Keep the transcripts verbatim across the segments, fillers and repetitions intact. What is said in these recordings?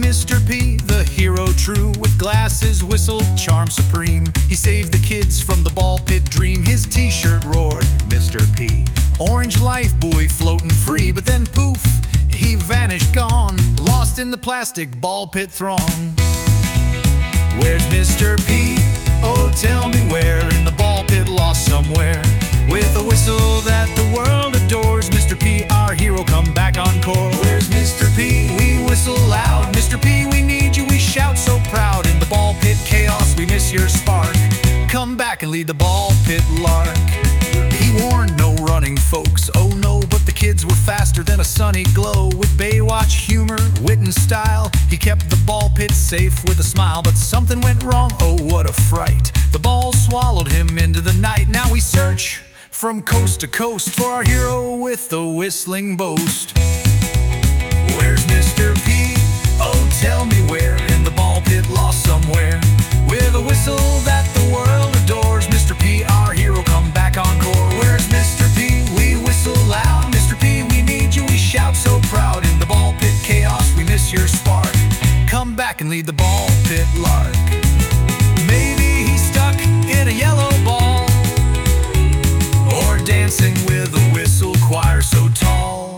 Mister P, the hero true, with glasses, whistle, charm supreme. He saved the kids from the ball pit dream. His t-shirt roared, Mister P. Orange life buoy floating free, but then poof, he vanished, gone, lost in the plastic ball pit throng. Where's Mister P? Oh, tell me where, in the ball pit lost somewhere. With a whistle that the world adores, Mister P, our hero, come back encore. Where's Mister P? We whistle loud. Mister P, we need you, we shout so proud. In the ball pit chaos, we miss your spark. Come back and lead the ball pit lark. He warned no running, folks, oh no, but the kids were faster than a sunny glow. With Baywatch humor, wit and style, he kept the ball pit safe with a smile. But something went wrong, oh what a fright. The ball swallowed him into the night. Now we search from coast to coast for our hero with the whistling boast. Where's Mister P? Oh, tell me where, in the ball pit lost somewhere. With a whistle that the world adores, Mister P, our hero, come back encore. Where's Mister P? We whistle loud. Mister P, we need you, we shout so proud. In the ball pit chaos, we miss your spark. Come back and lead the ball pit lark. Maybe he's stuck in a yellow ball, or dancing with a whistle choir so tall.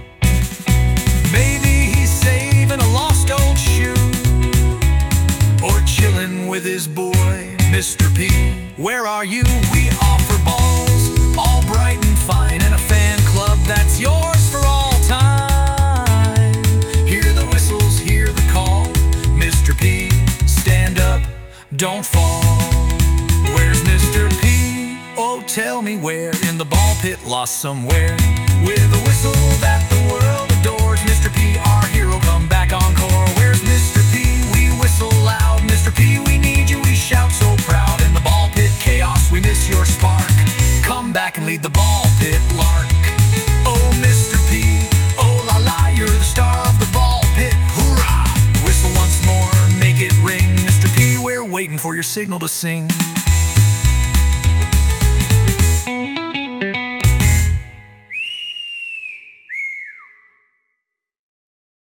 Maybe he's saving a lost old shoe, or chilling with his boy, Mister P. Where are you? We offer balls, all bright and fine, and a fan club that's yours for all time. Hear the whistles, hear the call, Mister P, stand up, don't fall. Where's Mister P? Oh, tell me where, in the ball pit lost somewhere. With a whistle that the world adores, Mister P, our hero, come back encore. Where's Mister P? We whistle loud. Mister P, we need you, we shout so proud. In the ball pit chaos, we miss your spark. Come back and lead the ball pit lark. Oh, Mister P, oh la la, you're the star of the ball pit, hoorah! Whistle once more, make it ring. Mister P, we're waiting for your signal to sing.